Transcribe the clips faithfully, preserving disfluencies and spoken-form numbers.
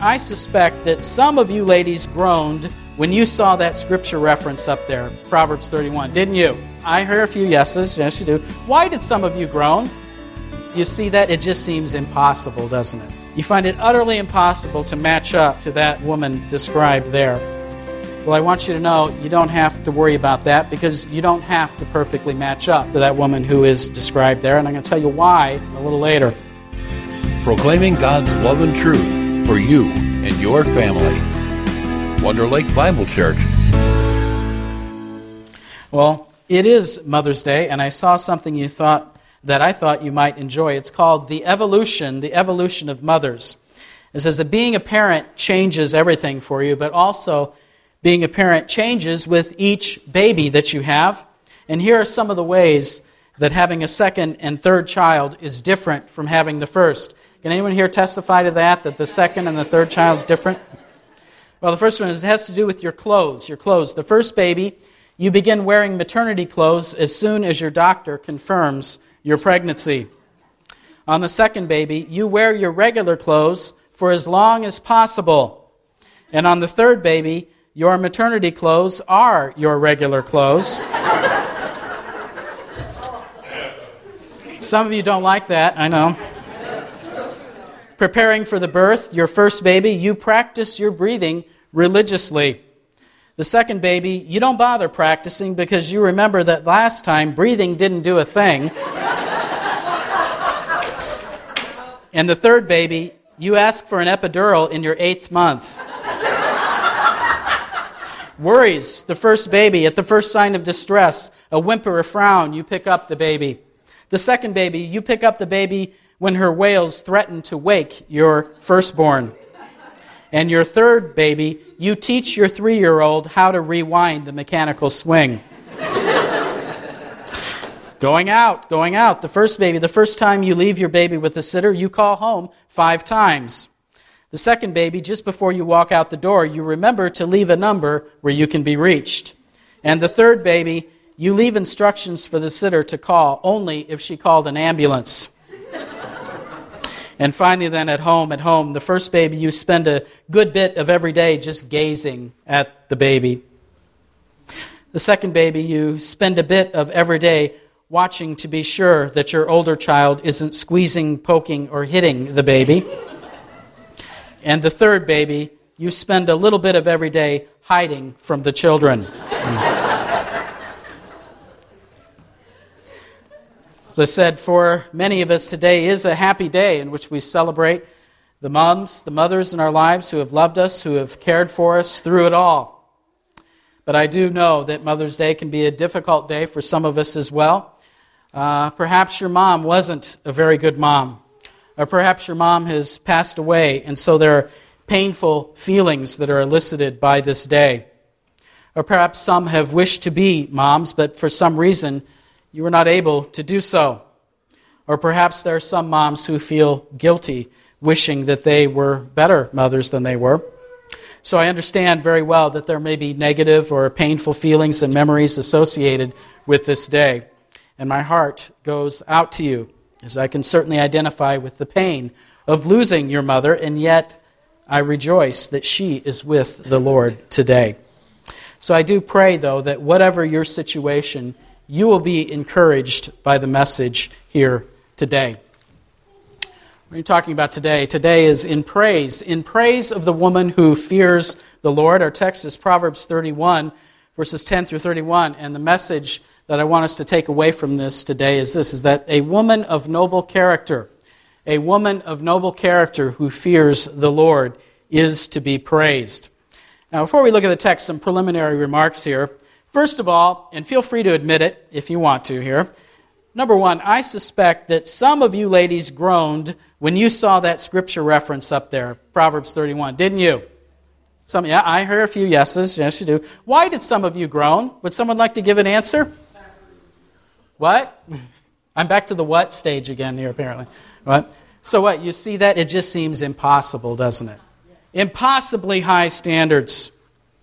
I suspect that some of you ladies groaned when you saw that scripture reference up there, Proverbs thirty-one, didn't you? I heard a few yeses. Yes, you do. Why did some of you groan? You see that? It just seems impossible, doesn't it? You find it utterly impossible to match up to that woman described there. Well, I want you to know you don't have to worry about that because you don't have to perfectly match up to that woman who is described there, and I'm going to tell you why a little later. Proclaiming God's love and truth for you and your family. Wonder Lake Bible Church. Well, it is Mother's Day, and I saw something you thought that I thought you might enjoy. It's called The Evolution, The Evolution of Mothers. It says that being a parent changes everything for you, but also being a parent changes with each baby that you have. And here are some of the ways that having a second and third child is different from having the first. Can anyone here testify to that, that the second and the third child is different? Well, the first one is it has to do with your clothes. Your clothes. The first baby, you begin wearing maternity clothes as soon as your doctor confirms your pregnancy. On the second baby, you wear your regular clothes for as long as possible. And on the third baby, your maternity clothes are your regular clothes. Some of you don't like that, I know. Preparing for the birth, your first baby, you practice your breathing religiously. The second baby, you don't bother practicing because you remember that last time breathing didn't do a thing. And the third baby, you ask for an epidural in your eighth month. Worries, the first baby, at the first sign of distress, a whimper, a frown, you pick up the baby. The second baby, you pick up the baby when her wails threaten to wake your firstborn. And your third baby, you teach your three-year-old how to rewind the mechanical swing. Going out, going out. The first baby, the first time you leave your baby with the sitter, you call home five times. The second baby, just before you walk out the door, you remember to leave a number where you can be reached. And the third baby, you leave instructions for the sitter to call only if she called an ambulance. And finally then at home, at home, the first baby, you spend a good bit of every day just gazing at the baby. The second baby, you spend a bit of every day watching to be sure that your older child isn't squeezing, poking, or hitting the baby. And the third baby, you spend a little bit of every day hiding from the children. As I said, for many of us, today is a happy day in which we celebrate the moms, the mothers in our lives who have loved us, who have cared for us through it all. But I do know that Mother's Day can be a difficult day for some of us as well. Uh, perhaps your mom wasn't a very good mom. Or perhaps your mom has passed away, and so there are painful feelings that are elicited by this day. Or perhaps some have wished to be moms, but for some reason you were not able to do so. Or perhaps there are some moms who feel guilty, wishing that they were better mothers than they were. So I understand very well that there may be negative or painful feelings and memories associated with this day. And my heart goes out to you, as I can certainly identify with the pain of losing your mother, and yet I rejoice that she is with the Lord today. So I do pray, though, that whatever your situation, you will be encouraged by the message here today. What are you talking about today? Today is in praise, in praise of the woman who fears the Lord. Our text is Proverbs thirty-one, verses ten through thirty-one, and the message that I want us to take away from this today is this, is that a woman of noble character, a woman of noble character who fears the Lord is to be praised. Now, before we look at the text, some preliminary remarks here. First of all, and feel free to admit it if you want to here, number one, I suspect that some of you ladies groaned when you saw that scripture reference up there, Proverbs thirty-one, didn't you? Some, yeah, I heard a few yeses. Yes, you do. Why did some of you groan? Would someone like to give an answer? What? I'm back to the what stage again here, apparently. What? So what? You see that? It just seems impossible, doesn't it? Impossibly high standards.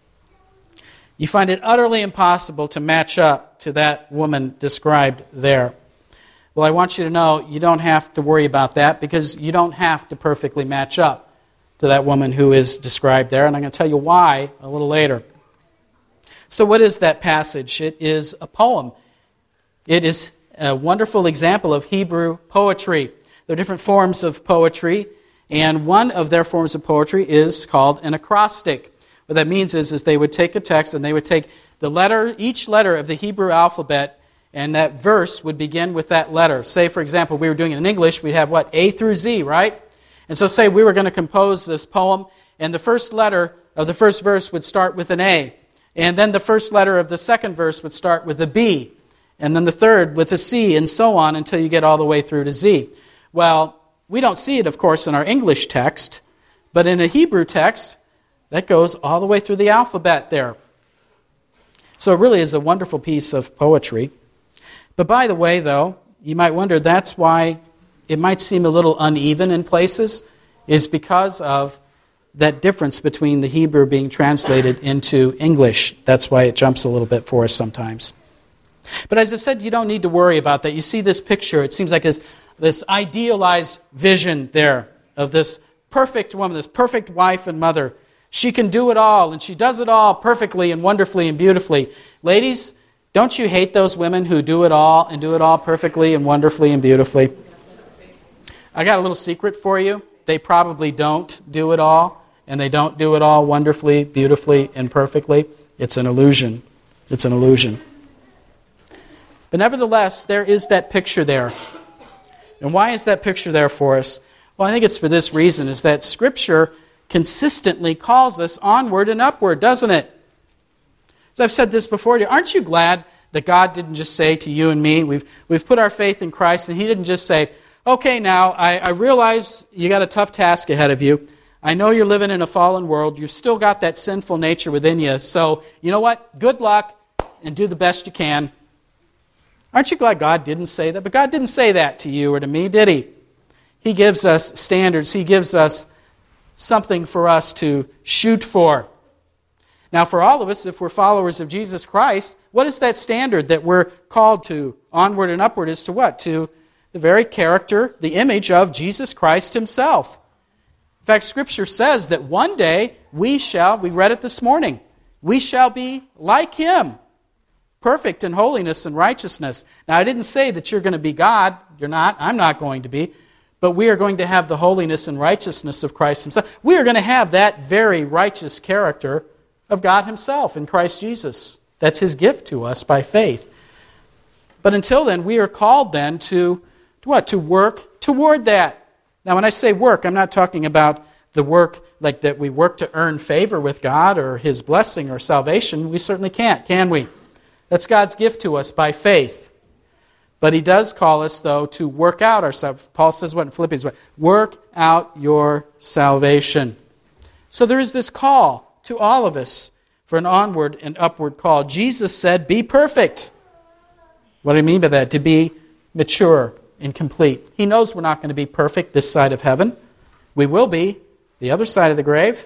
You find it utterly impossible to match up to that woman described there. Well, I want you to know you don't have to worry about that because you don't have to perfectly match up to that woman who is described there, and I'm going to tell you why a little later. So what is that passage? It is a poem. It is a wonderful example of Hebrew poetry. There are different forms of poetry, and one of their forms of poetry is called an acrostic. What that means is, is they would take a text and they would take the letter, each letter of the Hebrew alphabet, and that verse would begin with that letter. Say, for example, we were doing it in English, we'd have what? A through Z, right? And so say we were going to compose this poem, and the first letter of the first verse would start with an A. And then the first letter of the second verse would start with a B. And then the third with a C, and so on until you get all the way through to Z. Well, we don't see it, of course, in our English text, but in a Hebrew text, that goes all the way through the alphabet there. So it really is a wonderful piece of poetry. But by the way, though, you might wonder, that's why it might seem a little uneven in places, is because of that difference between the Hebrew being translated into English. That's why it jumps a little bit for us sometimes. But as I said, you don't need to worry about that. You see this picture, it seems like this, this idealized vision there of this perfect woman, this perfect wife and mother. She can do it all, and she does it all perfectly and wonderfully and beautifully. Ladies, don't you hate those women who do it all and do it all perfectly and wonderfully and beautifully? I got a little secret for you. They probably don't do it all, and they don't do it all wonderfully, beautifully, and perfectly. It's an illusion. It's an illusion. But nevertheless, there is that picture there. And why is that picture there for us? Well, I think it's for this reason, is that Scripture consistently calls us onward and upward, doesn't it? As I've said this before, aren't you glad that God didn't just say to you and me, we've, we've put our faith in Christ, and He didn't just say, okay, now, I, I realize you got a tough task ahead of you. I know you're living in a fallen world. You've still got that sinful nature within you. So, you know what? Good luck, and do the best you can. Aren't you glad God didn't say that? But God didn't say that to you or to me, did He? He gives us standards. He gives us something for us to shoot for. Now, for all of us, if we're followers of Jesus Christ, what is that standard that we're called to? Onward and upward is to what? To the very character, the image of Jesus Christ Himself. In fact, Scripture says that one day we shall, we read it this morning, we shall be like Him, perfect in holiness and righteousness. Now, I didn't say that you're going to be God. You're not. I'm not going to be. But we are going to have the holiness and righteousness of Christ Himself. We are going to have that very righteous character of God Himself in Christ Jesus. That's His gift to us by faith. But until then, we are called then to, to what? To work toward that. Now, when I say work, I'm not talking about the work like that we work to earn favor with God or His blessing or salvation. We certainly can't, can we? That's God's gift to us by faith. But He does call us, though, to work out our salvation. Paul says what in Philippians? What? Work out your salvation. So there is this call to all of us for an onward and upward call. Jesus said, be perfect. What do I mean by that? To be mature and complete. He knows we're not going to be perfect this side of heaven. We will be the other side of the grave.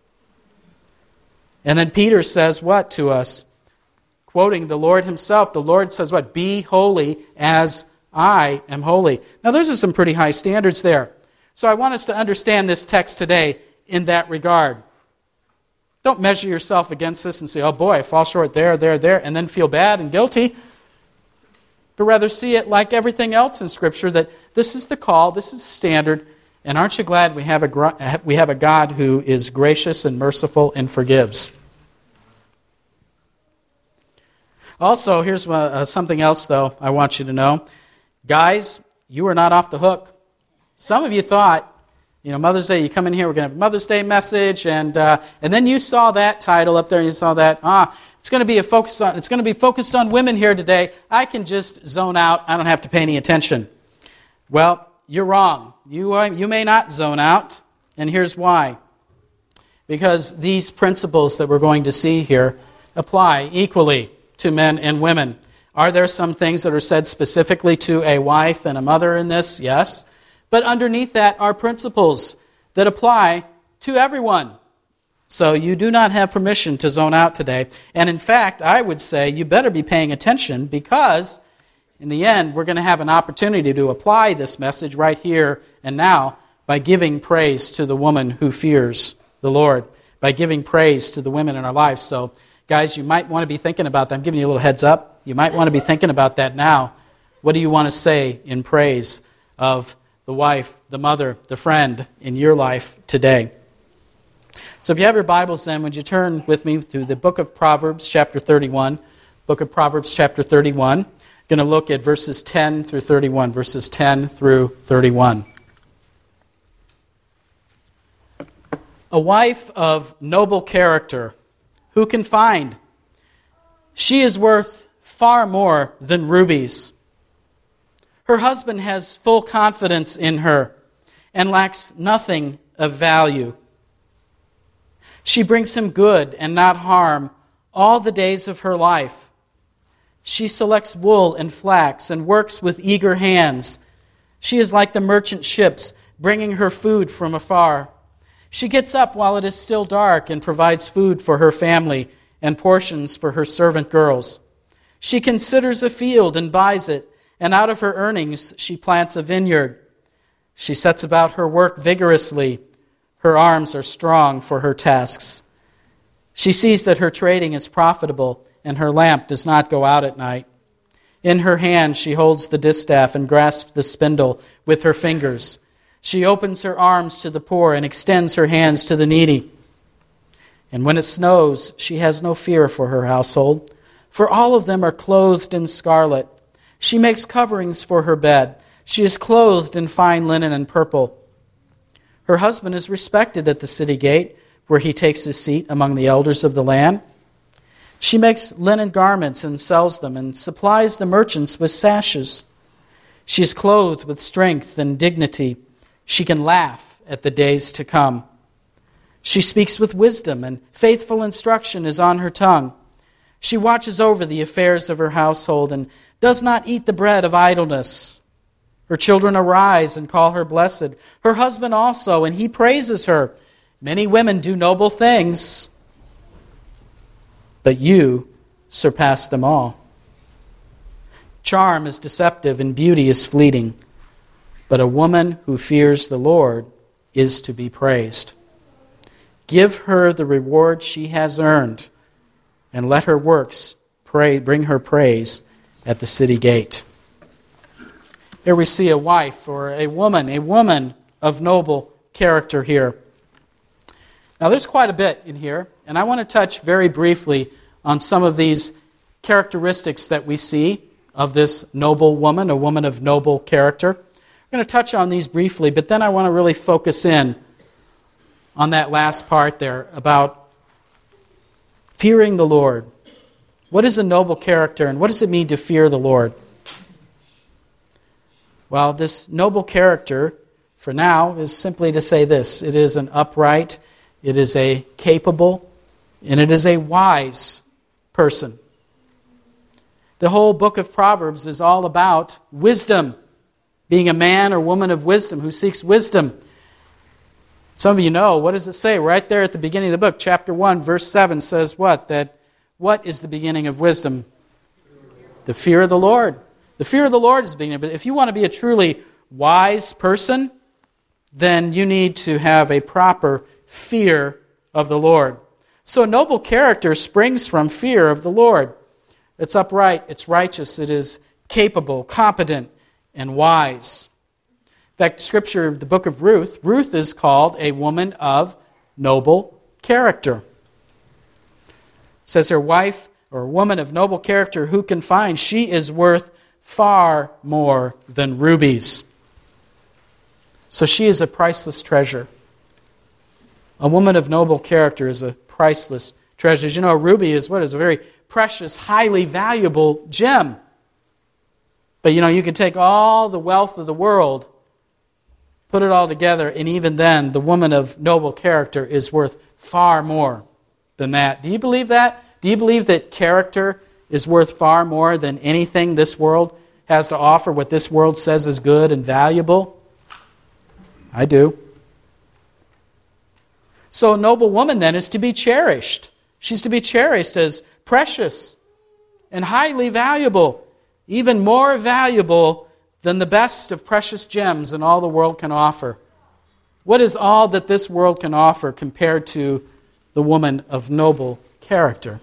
And then Peter says what to us? Quoting the Lord Himself, the Lord says what? Be holy as I am holy. Now, those are some pretty high standards there. So I want us to understand this text today in that regard. Don't measure yourself against this and say, oh boy, I fall short there, there, there, and then feel bad and guilty. But rather see it like everything else in Scripture, that this is the call, this is the standard, and aren't you glad we have a, we have a God who is gracious and merciful and forgives? Also, here's uh, something else, though, I want you to know. Guys, you are not off the hook. Some of you thought, you know, Mother's Day, you come in here, we're going to have a Mother's Day message, and uh, and then you saw that title up there, and you saw that, ah, it's going to be a focus on, it's going to be focused on women here today. I can just zone out. I don't have to pay any attention. Well, you're wrong. You are, you may not zone out, and here's why. Because these principles that we're going to see here apply equally to men and women. Are there some things that are said specifically to a wife and a mother in this? Yes. But underneath that are principles that apply to everyone. So you do not have permission to zone out today. And in fact, I would say you better be paying attention, because in the end, we're going to have an opportunity to apply this message right here and now by giving praise to the woman who fears the Lord, by giving praise to the women in our lives. So, guys, you might want to be thinking about that. I'm giving you a little heads up. You might want to be thinking about that now. What do you want to say in praise of the wife, the mother, the friend in your life today? So if you have your Bibles then, would you turn with me to the book of Proverbs, chapter thirty-one. Book of Proverbs, chapter thirty-one. I'm going to look at verses ten through thirty-one. Verses ten through thirty-one. A wife of noble character, who can find? She is worth far more than rubies. Her husband has full confidence in her and lacks nothing of value. She brings him good and not harm all the days of her life. She selects wool and flax and works with eager hands. She is like the merchant ships, bringing her food from afar. She gets up while it is still dark and provides food for her family and portions for her servant girls. She considers a field and buys it, and out of her earnings she plants a vineyard. She sets about her work vigorously. Her arms are strong for her tasks. She sees that her trading is profitable, and her lamp does not go out at night. In her hand she holds the distaff and grasps the spindle with her fingers. She opens her arms to the poor and extends her hands to the needy. And when it snows, she has no fear for her household, for all of them are clothed in scarlet. She makes coverings for her bed. She is clothed in fine linen and purple. Her husband is respected at the city gate, where he takes his seat among the elders of the land. She makes linen garments and sells them, and supplies the merchants with sashes. She is clothed with strength and dignity. She can laugh at the days to come. She speaks with wisdom, and faithful instruction is on her tongue. She watches over the affairs of her household and does not eat the bread of idleness. Her children arise and call her blessed. Her husband also, and he praises her. Many women do noble things, but you surpass them all. Charm is deceptive and beauty is fleeting, but a woman who fears the Lord is to be praised. Give her the reward she has earned, and let her works pray, bring her praise at the city gate. Here we see a wife or a woman, a woman of noble character here. Now there's quite a bit in here, and I want to touch very briefly on some of these characteristics that we see of this noble woman, a woman of noble character. I'm going to touch on these briefly, but then I want to really focus in on that last part there about fearing the Lord. What is a noble character, and what does it mean to fear the Lord? Well, this noble character, for now, is simply to say this. It is an upright, it is a capable, and it is a wise person. The whole book of Proverbs is all about wisdom, being a man or woman of wisdom who seeks wisdom. Some of you know, what does it say? Right there at the beginning of the book, chapter one, verse seven says what? That what is the beginning of wisdom? The fear of the Lord. The fear of the Lord is the beginning. But if you want to be a truly wise person, then you need to have a proper fear of the Lord. So a noble character springs from fear of the Lord. It's upright, it's righteous, it is capable, competent, and wise. In fact, Scripture, the book of Ruth, Ruth is called a woman of noble character. It says her wife, or a woman of noble character, who can find? She is worth far more than rubies. So she is a priceless treasure. A woman of noble character is a priceless treasure. As you know, a ruby is what is a very precious, highly valuable gem. But you know, you can take all the wealth of the world, put it all together, and even then, the woman of noble character is worth far more than that. Do you believe that? Do you believe that character is worth far more than anything this world has to offer, what this world says is good and valuable? I do. So a noble woman then is to be cherished. She's to be cherished as precious and highly valuable, even more valuable than the best of precious gems in all the world can offer. What is all that this world can offer compared to the woman of noble character?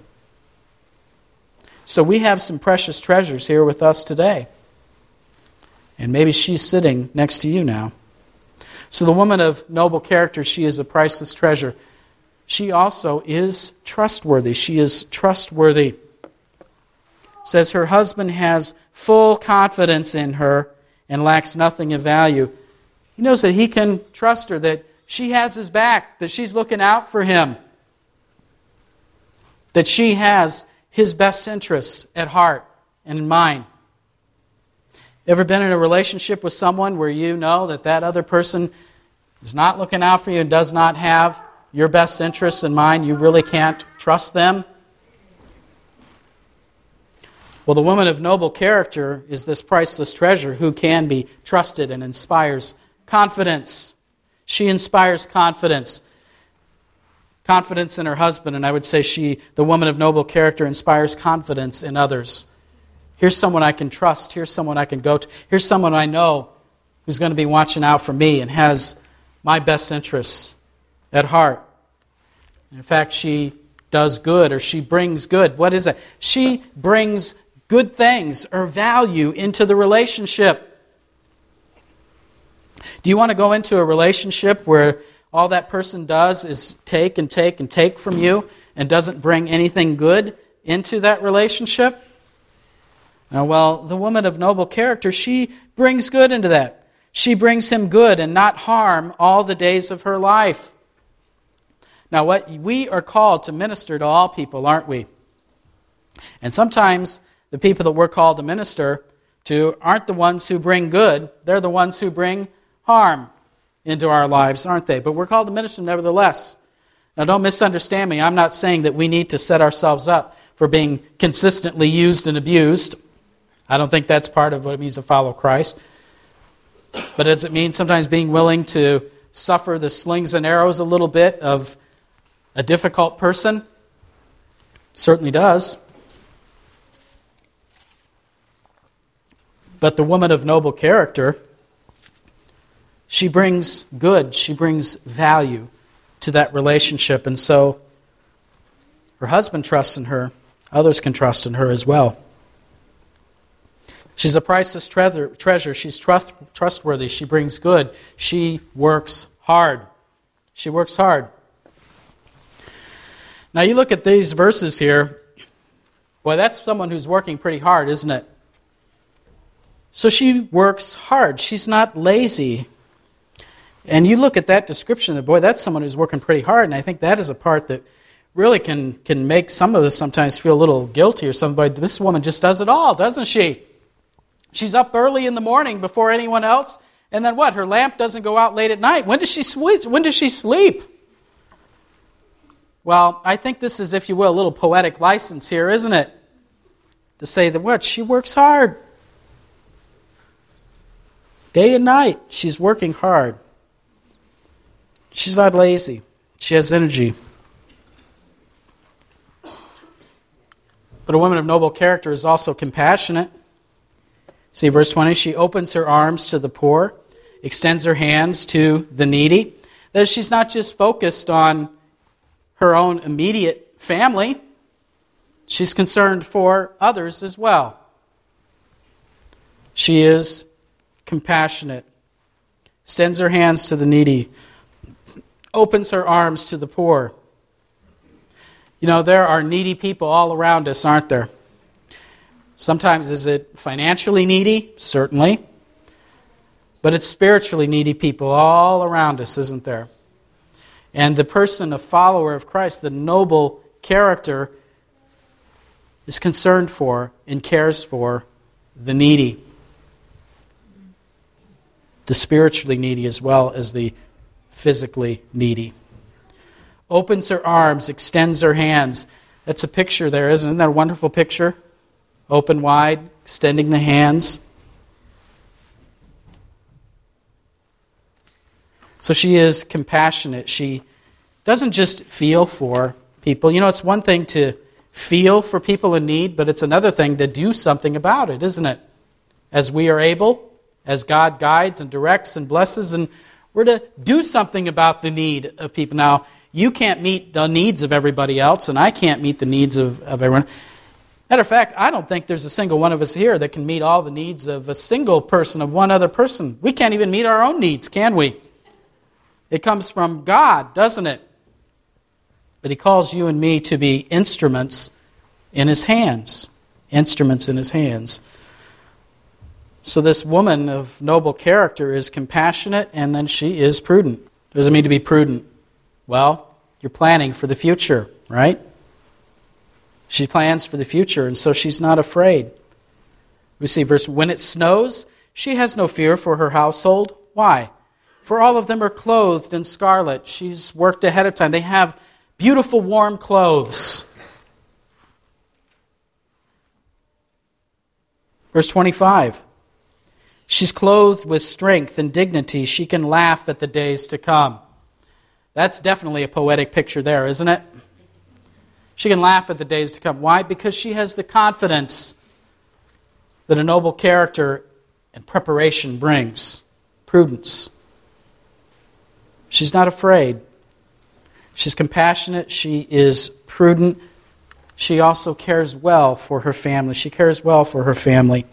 So we have some precious treasures here with us today. And maybe she's sitting next to you now. So the woman of noble character, she is a priceless treasure. She also is trustworthy. She is trustworthy. It says her husband has full confidence in her and lacks nothing of value. He knows that he can trust her, that she has his back, that she's looking out for him, that she has his best interests at heart and in mind. Ever been in a relationship with someone where you know that that other person is not looking out for you and does not have your best interests in mind? You really can't trust them? Well, the woman of noble character is this priceless treasure who can be trusted and inspires confidence. She inspires confidence. Confidence in her husband, and I would say she, the woman of noble character, inspires confidence in others. Here's someone I can trust. Here's someone I can go to. Here's someone I know who's going to be watching out for me and has my best interests at heart. In fact, she does good, or she brings good. What is it? She brings good things or value into the relationship. Do you want to go into a relationship where all that person does is take and take and take from you and doesn't bring anything good into that relationship? Now, well, the woman of noble character, she brings good into that. She brings him good and not harm all the days of her life. Now, what we are called to minister to all people, aren't we? And sometimes the people that we're called to minister to aren't the ones who bring good. They're the ones who bring harm into our lives, aren't they? But we're called to minister nevertheless. Now, don't misunderstand me. I'm not saying that we need to set ourselves up for being consistently used and abused. I don't think that's part of what it means to follow Christ. But does it mean sometimes being willing to suffer the slings and arrows a little bit of a difficult person? Certainly does. But the woman of noble character, she brings good, she brings value to that relationship. And so her husband trusts in her. Others can trust in her as well. She's a priceless treasure. She's trust, trustworthy. She brings good. She works hard. She works hard. Now you look at these verses here. Boy, that's someone who's working pretty hard, isn't it? So she works hard. She's not lazy. And you look at that description, boy, that's someone who's working pretty hard. And I think that is a part that really can, can make some of us sometimes feel a little guilty or something. But this woman just does it all, doesn't she? She's up early in the morning before anyone else. And then what? Her lamp doesn't go out late at night. When does she sleep? When does she sleep? Well, I think this is, if you will, a little poetic license here, isn't it? To say that what? She works hard. Day and night, she's working hard. She's not lazy. She has energy. But a woman of noble character is also compassionate. See verse twenty, she opens her arms to the poor, extends her hands to the needy. That she's not just focused on her own immediate family. She's concerned for others as well. She is compassionate, extends her hands to the needy, opens her arms to the poor. You know, there are needy people all around us, aren't there? Sometimes is it financially needy? Certainly. But it's spiritually needy people all around us, isn't there? And the person, a follower of Christ, the noble character, is concerned for and cares for the needy. The spiritually needy as well as the physically needy. Opens her arms, extends her hands. That's a picture there, isn't that a wonderful picture? Open wide, extending the hands. So she is compassionate. She doesn't just feel for people. You know, it's one thing to feel for people in need, but it's another thing to do something about it, isn't it? As we are able, as God guides and directs and blesses, and We're to do something about the need of people. Now, you can't meet the needs of everybody else, and I can't meet the needs of, of everyone. Matter of fact, I don't think there's a single one of us here that can meet all the needs of a single person, of one other person. We can't even meet our own needs, can we? It comes from God, doesn't it? But He calls you and me to be instruments in His hands. Instruments in His hands. So this woman of noble character is compassionate, and then she is prudent. What does it mean to be prudent? Well, you're planning for the future, right? She plans for the future, and so she's not afraid. We see verse, when it snows, she has no fear for her household. Why? For all of them are clothed in scarlet. She's worked ahead of time. They have beautiful warm clothes. Verse twenty-five. She's clothed with strength and dignity. She can laugh at the days to come. That's definitely a poetic picture there, isn't it? She can laugh at the days to come. Why? Because she has the confidence that a noble character and preparation brings. Prudence. She's not afraid. She's compassionate. She is prudent. She also cares well for her family. She cares well for her family.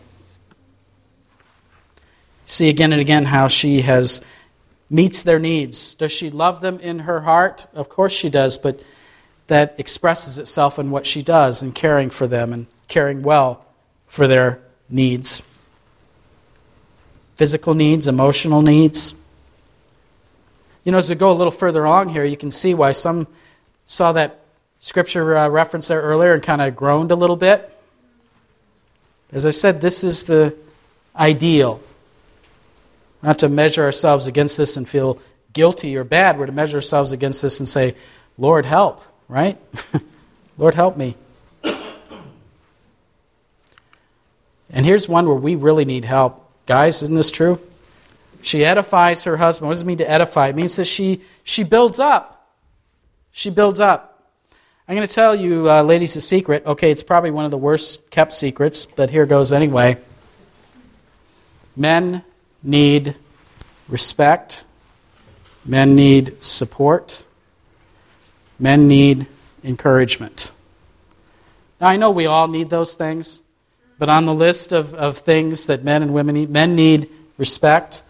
See again and again how she has meets their needs. Does she love them in her heart? Of course she does, but that expresses itself in what she does in caring for them and caring well for their needs. Physical needs, emotional needs. You know, as we go a little further along here, you can see why some saw that scripture uh, reference there earlier and kind of groaned a little bit. As I said, this is the ideal. Not to measure ourselves against this and feel guilty or bad. We're to measure ourselves against this and say, Lord, help, right? Lord, help me. And here's one where we really need help. Guys, isn't this true? She edifies her husband. What does it mean to edify? It means that she, she builds up. She builds up. I'm going to tell you, uh, ladies, a secret. Okay, it's probably one of the worst kept secrets, but here goes anyway. Men need respect. Men need support. Men need encouragement. Now, I know we all need those things, but on the list of, of things that men and women need, men need respect.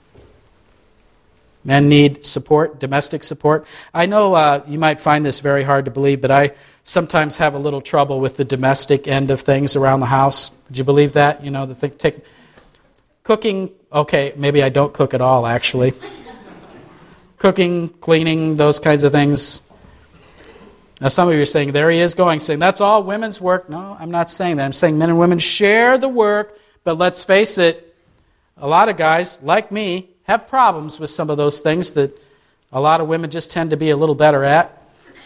Men need support, domestic support. I know uh, you might find this very hard to believe, but I sometimes have a little trouble with the domestic end of things around the house. Would you believe that? You know, the thing, take cooking. Okay, maybe I don't cook at all, actually. Cooking, cleaning, those kinds of things. Now, some of you are saying, there he is going, saying, that's all women's work. No, I'm not saying that. I'm saying men and women share the work, but let's face it, a lot of guys, like me, have problems with some of those things that a lot of women just tend to be a little better at.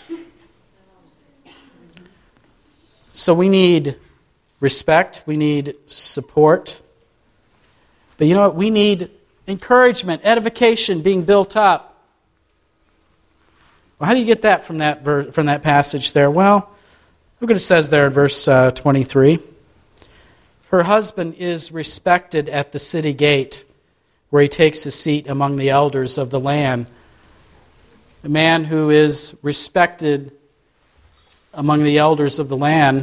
So we need respect, we need support. But you know what? We need encouragement, edification, being built up. Well, how do you get that from that ver- from that passage there? Well, look what it says there in verse uh, twenty-three. Her husband is respected at the city gate, where he takes his seat among the elders of the land. A man who is respected among the elders of the land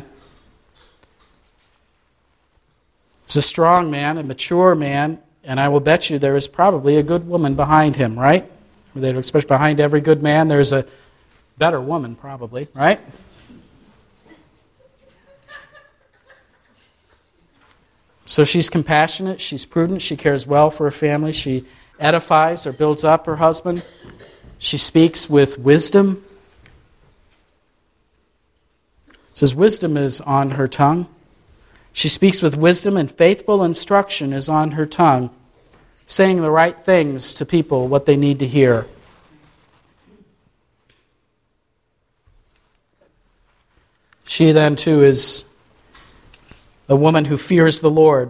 is a strong man, a mature man, and I will bet you there is probably a good woman behind him, right? Especially behind every good man, there's a better woman probably, right? So she's compassionate, she's prudent, she cares well for her family, she edifies or builds up her husband. She speaks with wisdom. It says wisdom is on her tongue. She speaks with wisdom, and faithful instruction is on her tongue, saying the right things to people, what they need to hear. She then, too, is a woman who fears the Lord.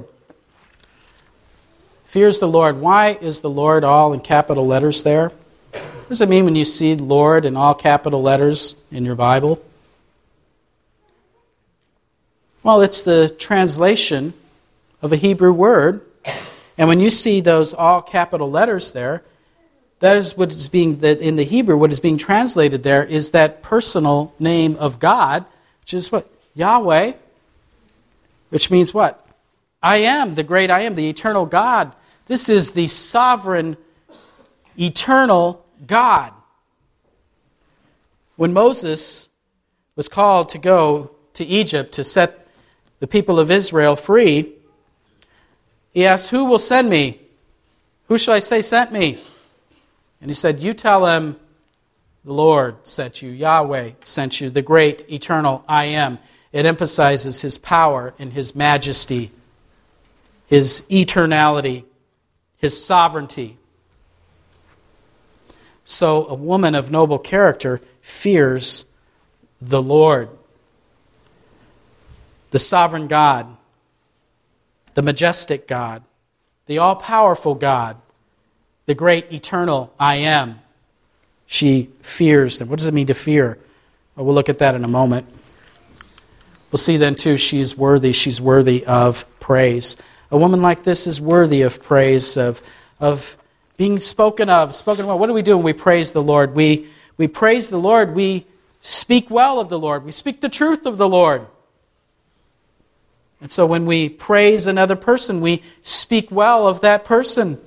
Fears the Lord. Why is the Lord all in capital letters there? What does it mean when you see Lord in all capital letters in your Bible? Well, it's the translation of a Hebrew word. And when you see those all capital letters there, that is what is being, that in the Hebrew, what is being translated there is that personal name of God, which is what? Yahweh, which means what? I am, the great I am, the eternal God. This is the sovereign, eternal God. When Moses was called to go to Egypt to set the people of Israel free, he asked, who will send me? Who shall I say sent me? And he said, you tell him, the Lord sent you, Yahweh sent you, the great, eternal I am. It emphasizes His power and His majesty, His eternality, His sovereignty. So a woman of noble character fears the Lord, the sovereign God, the majestic God, the all-powerful God, the great eternal I am. She fears them. What does it mean to fear? Well, we'll look at that in a moment. We'll see then, too, she's worthy. She's worthy of praise. A woman like this is worthy of praise, of, of being spoken of, spoken about. What do we do when we praise the Lord? We, we praise the Lord. We speak well of the Lord. We speak the truth of the Lord. And so when we praise another person, we speak well of that person.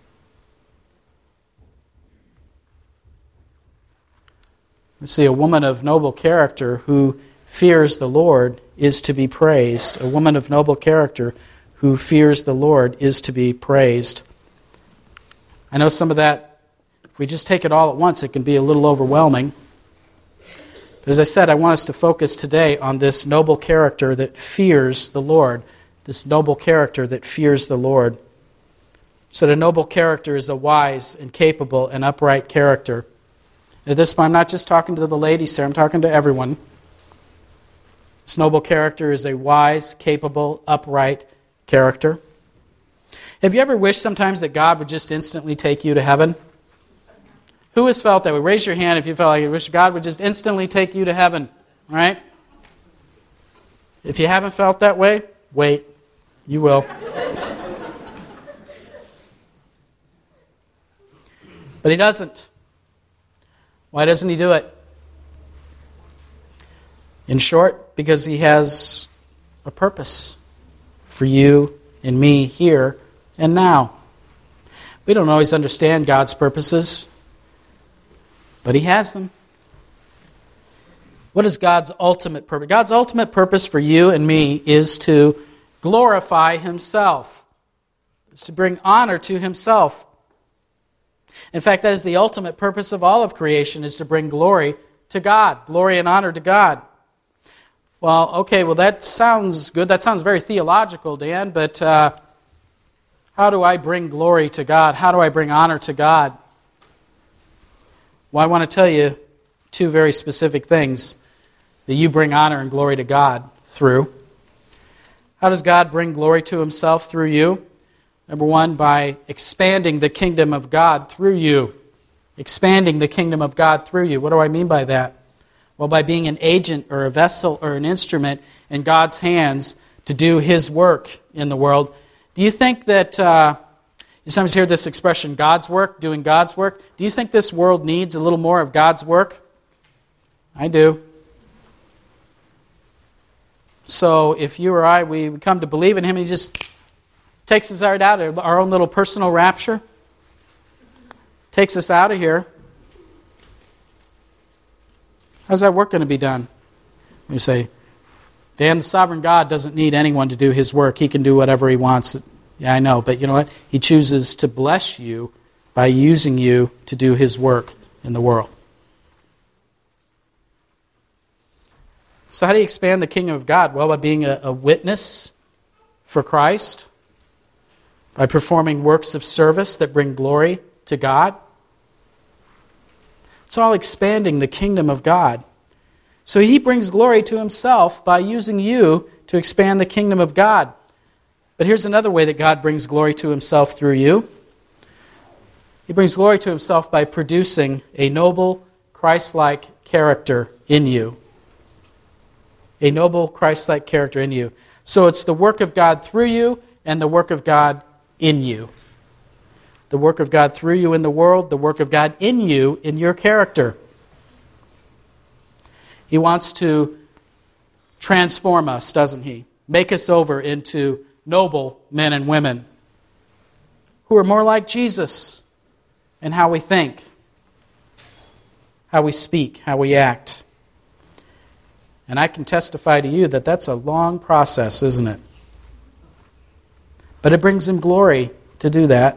We see a woman of noble character who fears the Lord is to be praised. A woman of noble character who fears the Lord is to be praised. I know some of that, if we just take it all at once, it can be a little overwhelming. But as I said, I want us to focus today on this noble character that fears the Lord. This noble character that fears the Lord. So a noble character is a wise and capable and upright character. At this point, I'm not just talking to the ladies here, I'm talking to everyone. This noble character is a wise, capable, upright character. Have you ever wished sometimes that God would just instantly take you to heaven? Who has felt that way? Raise your hand if you felt like you wish God would just instantly take you to heaven. All right? If you haven't felt that way, wait. You will. But He doesn't. Why doesn't He do it? In short, because He has a purpose for you and me here and now. We don't always understand God's purposes, but He has them. What is God's ultimate purpose? God's ultimate purpose for you and me is to glorify Himself. It's to bring honor to Himself. In fact, that is the ultimate purpose of all of creation, is to bring glory to God, glory and honor to God. Well, okay, well that sounds good. That sounds very theological, Dan, but uh, how do I bring glory to God? How do I bring honor to God? Well, I want to tell you two very specific things that you bring honor and glory to God through. How does God bring glory to Himself through you? Number one, by expanding the kingdom of God through you. Expanding the kingdom of God through you. What do I mean by that? Well, by being an agent or a vessel or an instrument in God's hands to do His work in the world. Do you think that, uh, you sometimes hear this expression, God's work, doing God's work. Do you think this world needs a little more of God's work? I do. So if you or I, we come to believe in Him, and He just takes us right out of our own little personal rapture, takes us out of here. How's that work going to be done? You say, Dan, the sovereign God doesn't need anyone to do His work. He can do whatever He wants. Yeah, I know, but you know what? He chooses to bless you by using you to do His work in the world. So how do you expand the kingdom of God? Well, by being a, a witness for Christ, by performing works of service that bring glory to God. It's all expanding the kingdom of God. So He brings glory to Himself by using you to expand the kingdom of God. But here's another way that God brings glory to Himself through you. He brings glory to Himself by producing a noble, Christ-like character in you. A noble, Christ-like character in you. So it's the work of God through you and the work of God in you. the work of God through you in the world, the work of God in you, in your character. He wants to transform us, doesn't he? Make us over into noble men and women who are more like Jesus in how we think, how we speak, how we act. And I can testify to you that that's a long process, isn't it? But it brings him glory to do that.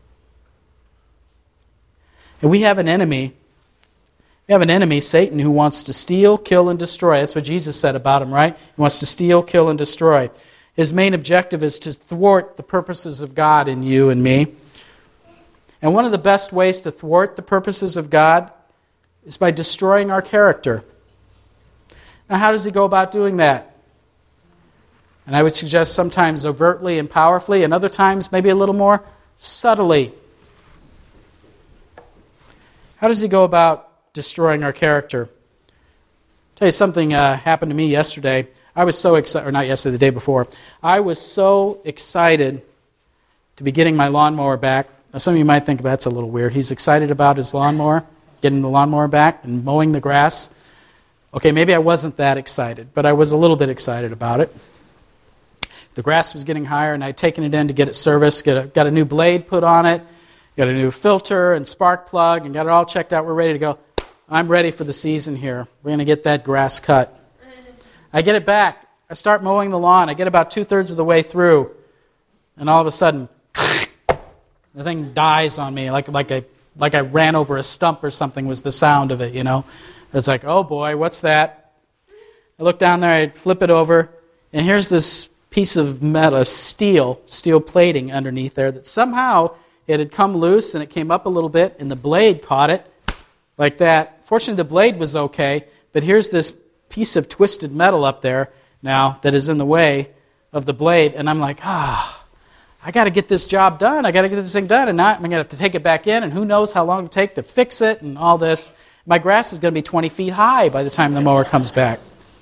And we have an enemy. We have an enemy, Satan, who wants to steal, kill, and destroy. That's what Jesus said about him, right? He wants to steal, kill, and destroy. His main objective is to thwart the purposes of God in you and me. And one of the best ways to thwart the purposes of God is by destroying our character. Now, how does he go about doing that? And I would suggest sometimes overtly and powerfully, and other times maybe a little more subtly. How does he go about destroying our character? I'll tell you something uh, happened to me yesterday. I was so excited, or not yesterday, the day before. I was so excited to be getting my lawnmower back. Now, some of you might think that's a little weird. He's excited about his lawnmower, getting the lawnmower back and mowing the grass. Okay, maybe I wasn't that excited, but I was a little bit excited about it. The grass was getting higher, and I'd taken it in to get it serviced, get a, got a new blade put on it, got a new filter and spark plug, and got it all checked out. We're ready to go. I'm ready for the season here. We're going to get that grass cut. I get it back. I start mowing the lawn. I get about two-thirds of the way through, and all of a sudden, the thing dies on me, like like I like I ran over a stump or something was the sound of it, you know. It's like, oh boy, what's that? I look down there, I flip it over, and here's this piece of metal, steel, steel plating underneath there that somehow it had come loose and it came up a little bit and the blade caught it like that. Fortunately, the blade was okay, but here's this piece of twisted metal up there now that is in the way of the blade, and I'm like, ah, oh, I got to get this job done. I got to get this thing done, and now I'm going to have to take it back in, and who knows how long it'll take to fix it and all this. My grass is going to be twenty feet high by the time the mower comes back.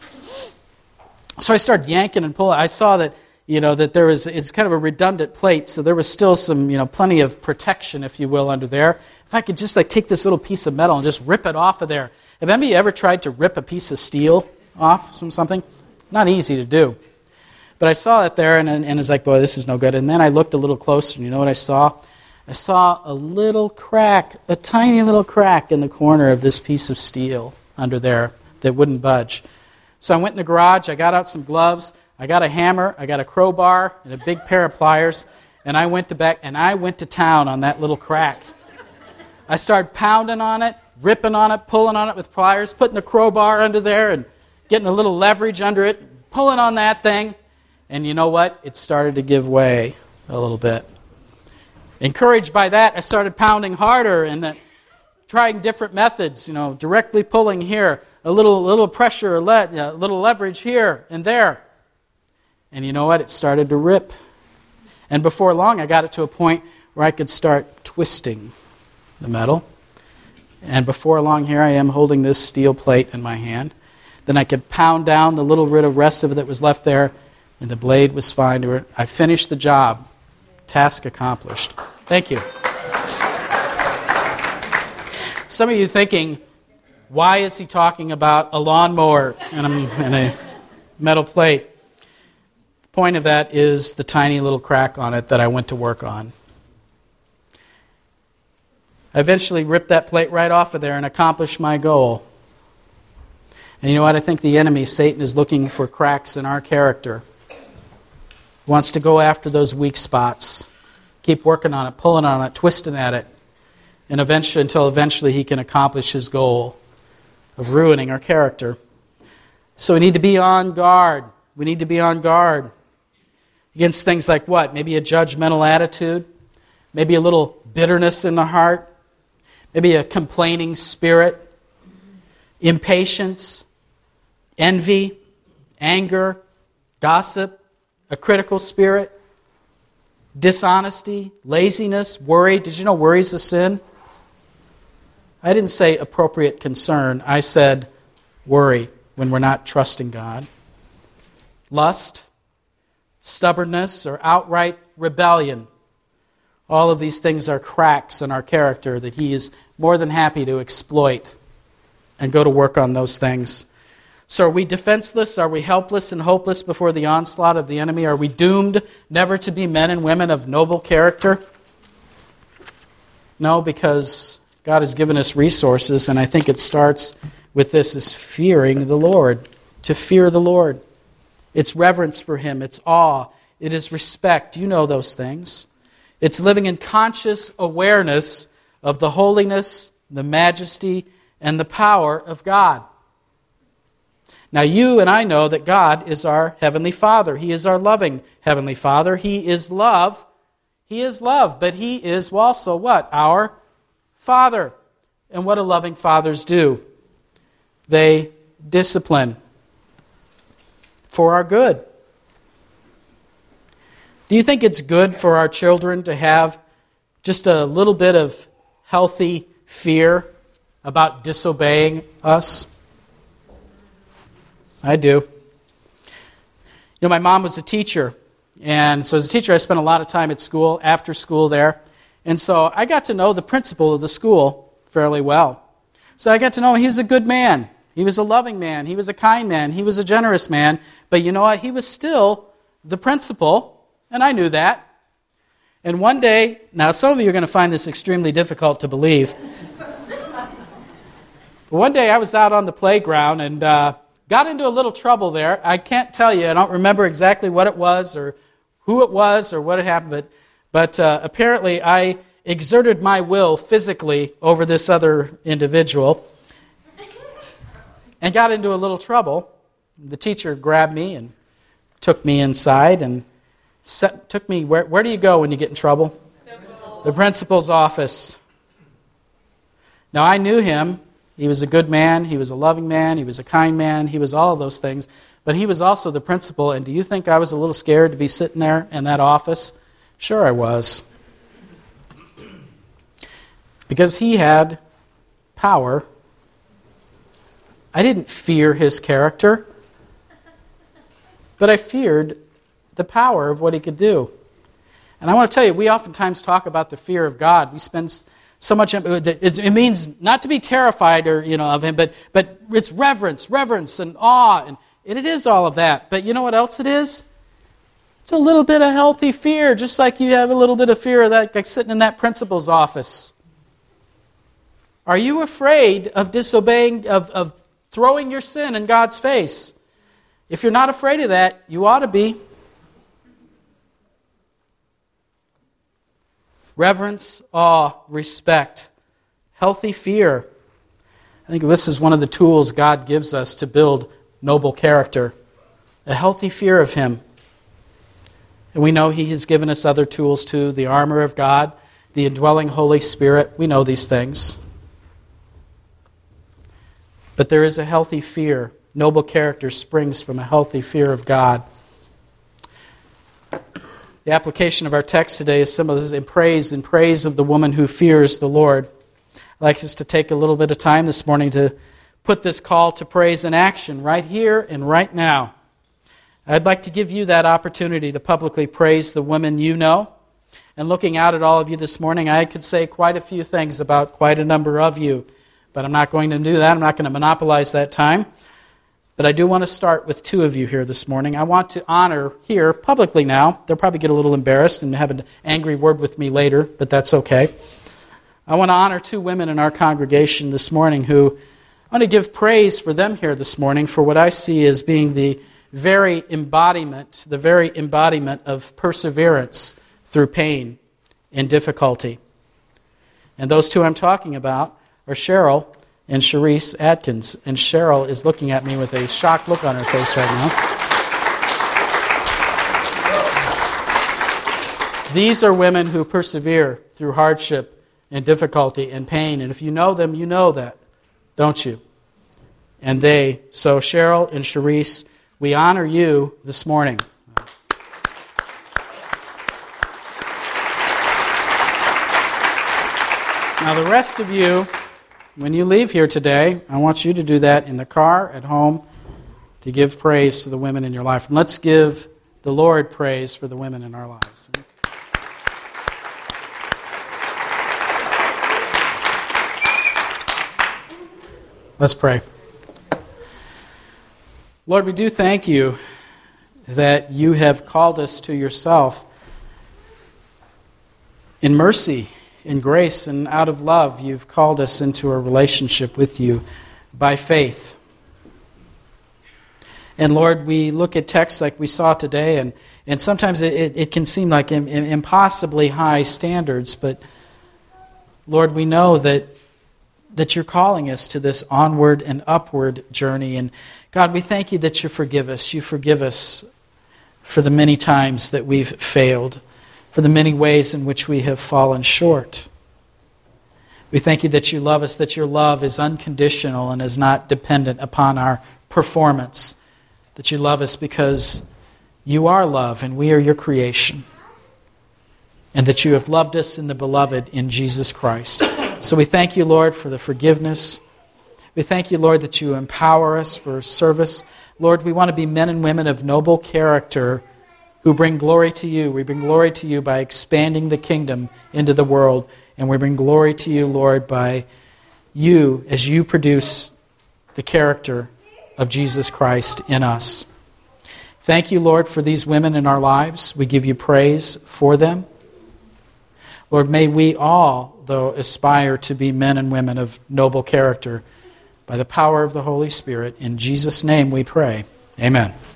So I started yanking and pulling. I saw that, you know, that there was, it's kind of a redundant plate, so there was still some, you know, plenty of protection, if you will, under there. If I could just like take this little piece of metal and just rip it off of there. Have any of you ever tried to rip a piece of steel off from something? Not easy to do. But I saw it there, and, and it's like, boy, this is no good. And then I looked a little closer, and you know what I saw? I saw a little crack, a tiny little crack in the corner of this piece of steel under there that wouldn't budge. So I went in the garage, I got out some gloves, I got a hammer, I got a crowbar, and a big pair of pliers, and I went to back and I went to town on that little crack. I started pounding on it, ripping on it, pulling on it with pliers, putting the crowbar under there and getting a little leverage under it, pulling on that thing, and you know what? It started to give way a little bit. Encouraged by that, I started pounding harder and then trying different methods, you know, directly pulling here, a little little pressure, a le- little leverage here and there. And you know what? It started to rip. And before long, I got it to a point where I could start twisting the metal. And before long, here I am holding this steel plate in my hand. Then I could pound down the little bit of rest of it that was left there, and the blade was fine. I finished the job. Task accomplished. Thank you. Some of you thinking, why is he talking about a lawnmower and a, and a metal plate? The point of that is the tiny little crack on it that I went to work on. I eventually ripped that plate right off of there and accomplished my goal. And you know what? I think the enemy, Satan, is looking for cracks in our character. He wants to go after those weak spots. Keep working on it, pulling on it, twisting at it. And eventually, until eventually he can accomplish his goal of ruining our character. So we need to be on guard. We need to be on guard against things like what? Maybe a judgmental attitude. Maybe a little bitterness in the heart. Maybe a complaining spirit. Impatience. Envy. Anger. Gossip. A critical spirit. Dishonesty. Laziness. Worry. Did you know worry is a sin? I didn't say appropriate concern. I said worry when we're not trusting God. Lust, stubbornness, or outright rebellion. All of these things are cracks in our character that he is more than happy to exploit and go to work on those things. So are we defenseless? Are we helpless and hopeless before the onslaught of the enemy? Are we doomed never to be men and women of noble character? No, because God has given us resources, and I think it starts with this, is fearing the Lord. To fear the Lord. It's reverence for him. It's awe. It is respect. You know those things. It's living in conscious awareness of the holiness, the majesty, and the power of God. Now you and I know that God is our Heavenly Father. He is our loving Heavenly Father. He is love. He is love, but He is also what? Our Father. And what do loving fathers do? They discipline for our good. Do you think it's good for our children to have just a little bit of healthy fear about disobeying us? I do. You know, my mom was a teacher, and so as a teacher I spent a lot of time at school, after school there, and so I got to know the principal of the school fairly well. So I got to know he was a good man. He was a loving man. He was a kind man. He was a generous man. But you know what? He was still the principal, and I knew that. And one day, now some of you are going to find this extremely difficult to believe, but one day I was out on the playground and uh, got into a little trouble there. I can't tell you. I don't remember exactly what it was or who it was or what had happened, but, but uh, apparently I exerted my will physically over this other individual and got into a little trouble. The teacher grabbed me and took me inside and set, took me, where, where do you go when you get in trouble? Principal. The principal's office. Now I knew him. He was a good man, he was a loving man, he was a kind man, he was all of those things, but he was also the principal, and do you think I was a little scared to be sitting there in that office? Sure I was. Because he had power. I didn't fear his character, but I feared the power of what he could do. And I want to tell you, we oftentimes talk about the fear of God. We spend so much, it means not to be terrified or you know of him, but but it's reverence, reverence and awe, and it is all of that. But you know what else it is? It's a little bit of healthy fear, just like you have a little bit of fear of that, like sitting in that principal's office. Are you afraid of disobeying, of, of throwing your sin in God's face? If you're not afraid of that, you ought to be. Reverence, awe, respect, healthy fear. I think this is one of the tools God gives us to build noble character. A healthy fear of Him. And we know He has given us other tools too. The armor of God, the indwelling Holy Spirit. We know these things. But there is a healthy fear. Noble character springs from a healthy fear of God. The application of our text today is some of this in praise, in praise of the woman who fears the Lord. I'd like us to take a little bit of time this morning to put this call to praise in action right here and right now. I'd like to give you that opportunity to publicly praise the women you know. And looking out at all of you this morning, I could say quite a few things about quite a number of you, but I'm not going to do that. I'm not going to monopolize that time. But I do want to start with two of you here this morning. I want to honor here publicly now. They'll probably get a little embarrassed and have an angry word with me later, but that's okay. I want to honor two women in our congregation this morning who I want to give praise for them here this morning for what I see as being the very embodiment, the very embodiment of perseverance through pain and difficulty. And those two I'm talking about are Cheryl and Sharice Atkins. And Cheryl is looking at me with a shocked look on her face right now. These are women who persevere through hardship and difficulty and pain. And if you know them, you know that, don't you? And they, so Cheryl and Sharice, we honor you this morning. Now the rest of you, when you leave here today, I want you to do that in the car, at home, to give praise to the women in your life. And let's give the Lord praise for the women in our lives. Let's pray. Lord, we do thank you that you have called us to yourself in mercy, in grace, and out of love. You've called us into a relationship with you by faith. And Lord, we look at texts like we saw today, and, and sometimes it, it, it can seem like im, impossibly high standards, but Lord, we know that that you're calling us to this onward and upward journey. And God, we thank you that you forgive us. You forgive us for the many times that we've failed, for the many ways in which we have fallen short. We thank you that you love us, that your love is unconditional and is not dependent upon our performance, that you love us because you are love and we are your creation, and that you have loved us in the beloved in Jesus Christ. So we thank you, Lord, for the forgiveness. We thank you, Lord, that you empower us for service. Lord, we want to be men and women of noble character who bring glory to you. We bring glory to you by expanding the kingdom into the world. And we bring glory to you, Lord, by you as you produce the character of Jesus Christ in us. Thank you, Lord, for these women in our lives. We give you praise for them. Lord, may we all, though, aspire to be men and women of noble character by the power of the Holy Spirit. In Jesus' name we pray. Amen.